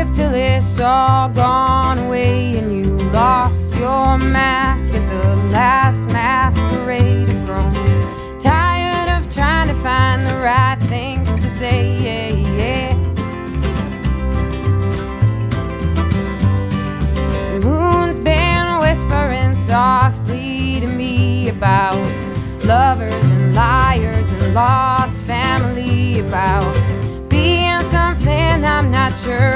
lived till it's all gone away, and you lost your mask at the last masquerade. I've grown tired of trying to find the right things to say, yeah, yeah. The moon's been whispering softly to me about lovers and liars and lost family, about being something I'm not sure